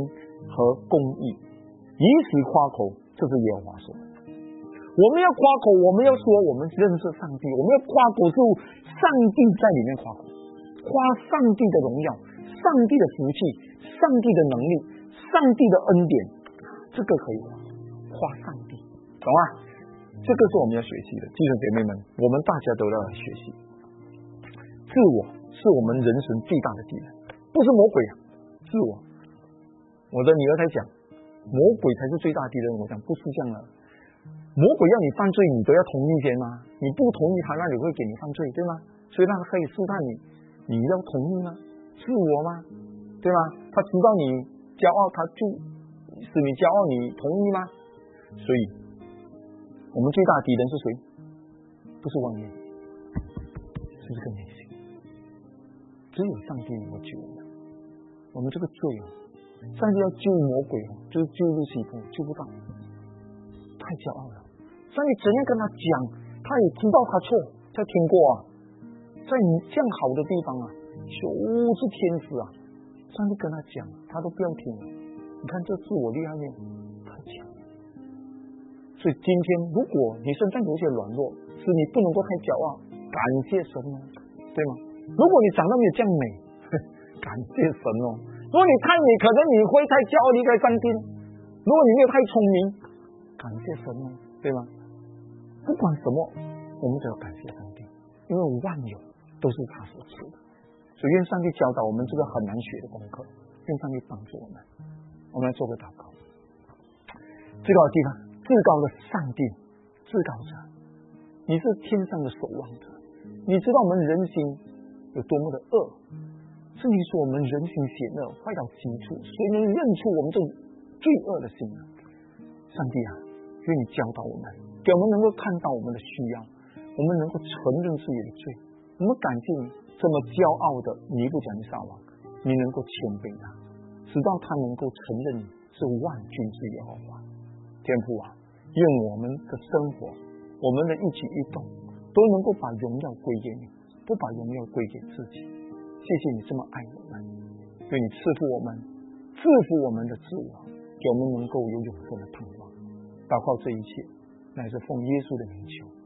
和公义，以此夸口，这是耶和华说的。我们要夸口，我们要说我们认识上帝，我们要夸口是上帝在里面夸口，夸上帝的荣耀，上帝的福气，上帝的能力，上帝的恩典，这个可以夸，夸上帝，懂吗？这个是我们要学习的，弟兄姐妹们，我们大家都要来学习。自我是我们人生最大的敌人，不是魔鬼啊，自我。我的女儿才讲，魔鬼才是最大的敌人。我讲不是这样的，魔鬼要你犯罪，你都要同意先吗？你不同意他，那你会给你犯罪，对吗？所以他可以试探你，你要同意吗？自我吗？对吗？他知道你骄傲，他就使你骄傲，你同意吗？所以我们最大的敌人是谁？不是外面，是这个内心。只有上帝能够救我们。我们这个罪啊，上帝要救魔鬼哦，就是救路西弗，救不到，太骄傲了。上帝怎样跟他讲，他也知道他错，在听过啊，在这样好的地方啊，求是天使啊，上帝跟他讲，他都不要听了。你看这自我厉害没有？太强了。所以今天如果你身上有一些软弱，是你不能够太骄傲，感谢神哦，对吗？如果你长得没有这样美，感谢神哦。如果你太美，可能你会太骄傲离开上帝；如果你没有太聪明，感谢神哦，对吗？不管什么，我们都要感谢上帝，因为万有都是他所赐的。所以愿上帝教导我们这个很难学的功课，愿上帝帮助我们。我们来做个祷告。最高的地方，至高的上帝，至高者，你是天上的守望者，你知道我们人心有多么的恶，是你说我们人心险恶，坏到极处，谁能认出我们这罪恶的心呢？上帝啊，愿你教导我们，给我们能够看到我们的需要，我们能够承认自己的罪。我们感谢你这么骄傲的尼布甲尼撒王，你能够谦卑他，直到他能够承认你是万军之耶和华。天父啊，愿我们的生活，我们的一举一动都能够把荣耀归给你，不把荣耀归给自己。谢谢你这么爱我们，愿你赐福我们，赐福我们的自我，给我们能够有永生的盼望。祷告这一切乃是奉耶稣的名求。